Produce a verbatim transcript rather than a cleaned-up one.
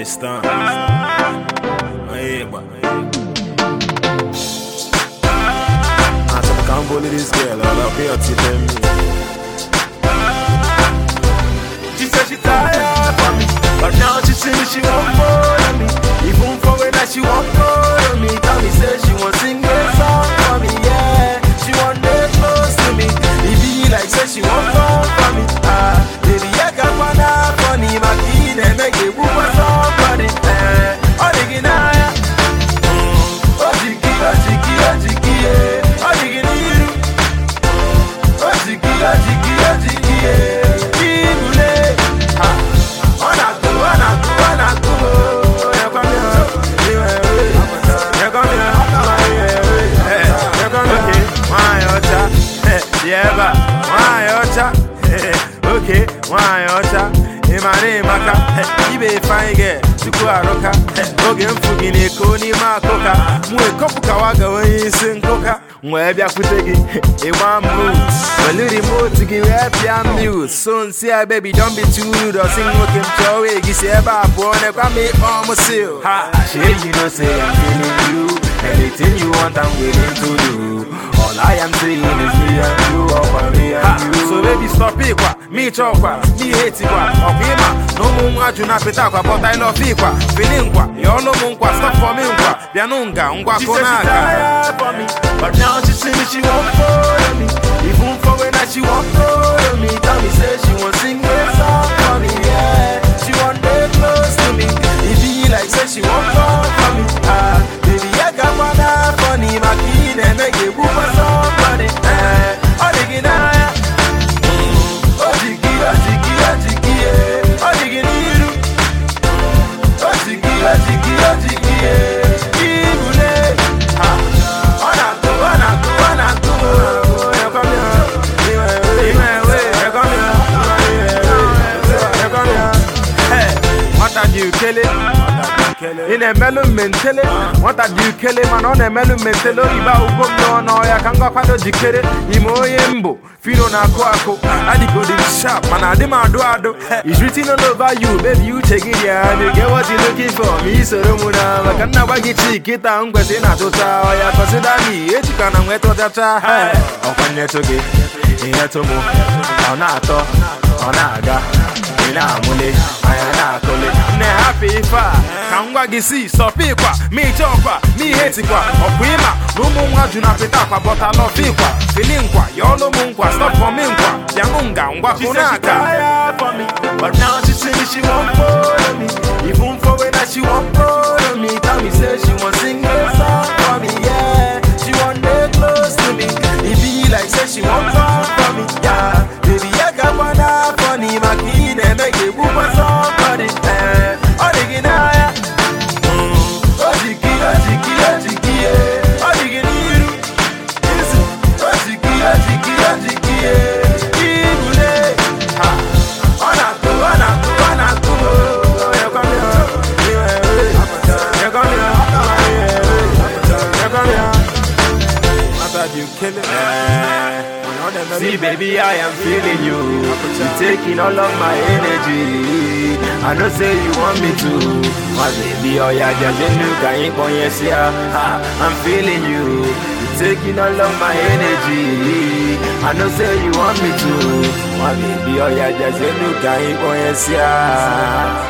Tristan. Hey, but I can't bully this girl. I'll be up to them. She said she tired for me, but now she say she want more of me. Even for when that she want more of me. Tell me say she want sing a song for me, yeah. She want get close to me. It be like say she want song for me. Ah, baby I got one up for me. My kid and make it woo a song for it. Eh, oh the ginaya, oh jiki, oh jiki, oh jiki, eh, oh the giniru, oh jiki, oh jiki, oh jiki, eh. Okay, why ocha? Imane maka, ibe fine girl, tuku aroka. Oge mfugi ni koni makoka. Mwe kopu kawaga wenye sinkoka. Mwe ebya kutegi, ewa move. Welu remote gi we ya mute. So nsi ya baby don't be too rude. Or sing woke him chowe, gisi eba apone kwa me almost seal. Ha, she you know say I'm feeling you. Anything you want I'm willing to do. All I am saying is me and you, all me and you. So baby stop it kwa, me chokwa, me hate it kwa. Okima, no munga juna pita kwa, but I love it kwa. Feeling kwa, you no munga, stop for me kwa. Bianunga, ungwa konaka. She said she tired for me, but now she say me she want more of me. Even for when that she want more of me. Tell me say she want sing a song for me, yeah. She want get close to me. It be like say she want more for me. Ah, baby I got one up for me. My kid and make it woo a song for it. Eh, oh the ginaya, oh jiki, oh jiki, oh jiki, eh, oh the giniru, oh jiki, oh jiki, oh jiki, eh. Ibule, ha, oh na go, oh na go, oh na go. You come here, you come here, you come here, you come here. Hey, what are you killing? In a melon mentally, what are you killing? Man on a melon mentally, Iba no, I can't go quite a jikere, Imoyembo, Fino Naquaco, I did go to the shop, and I demand do. It's written all over you, baby. You take it, yeah, and you get what you're looking for. Me, so Romuna, I can never get sick, get down, but in a total, I consider me, it can and wet or that. Hey, open your toge, in a tomo, on a talk, on a ga. Mule, I am call it. Ne happy fa. Kangwa gisi, stop it kwa. Me chokwa, me hate kwa. Okwima, no munga juna pita kwa, but I love it kwa. Feeling kwa, yolo mungwa, stop for me kwa. Yangunga, ngwa kunaka. She said she tired for me, but now she say she want more of me. Even for when that she want more of me. Tell me say she want sing a song for me, yeah. She want get close to me. It be like say she want more for me, yeah. Baby I got one up for me, my kid and make it whoop a song for it. Eh, oh the ginaya, oh jiki, oh jiki, oh jiki, eh, oh the giniru, oh jiki, oh jiki, oh jiki, eh, ibule, ha, oh na go, oh na go, oh na go, oh you come here, you come here, you come here. I thought you kill it. See baby I am feeling you. You're taking all of my energy. I know say you want me to. My baby oh yeah just look at it boy yes yeah. I'm feeling you. You're taking all of my energy. I know say you want me to. My baby oh yeah just look at it boy yes yeah.